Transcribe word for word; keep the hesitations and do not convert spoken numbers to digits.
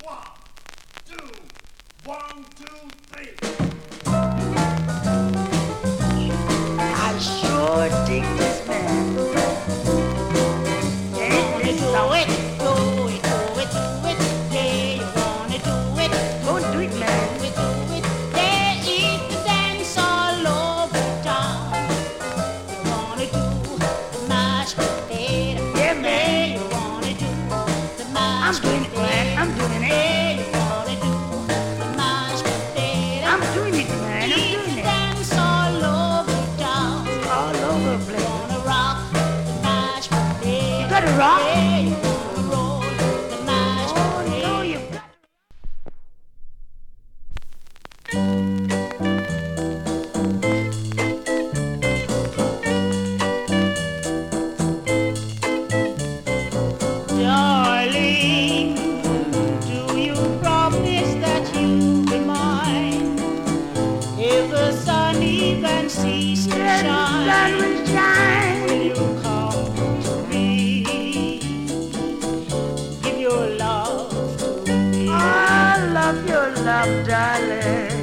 I sure dig this man. Ain't this Do it, do it, do it, do it. Yeah, you wanna do it. Go do it, man. Do it, do it. There is the dance all over town. You wanna do the mashed potato. Yeah, man. Yeah, you wanna do the I'm mashed doing it, man. potato. I'm doing it. Yeah, you wanna do the mashed potato. I'm doing it, man. I'm It's doing the it. dance all over town. All over the place. Gonna rock the mashed potato. You gotta rock? Yeah, you gonna roll the mashed Oh, potato. no, you got Darling, do you promise that you'll be mine? If the sun even ceases to the sun shine, will shine. will you come to me? Give your love to me. I love your love, darling.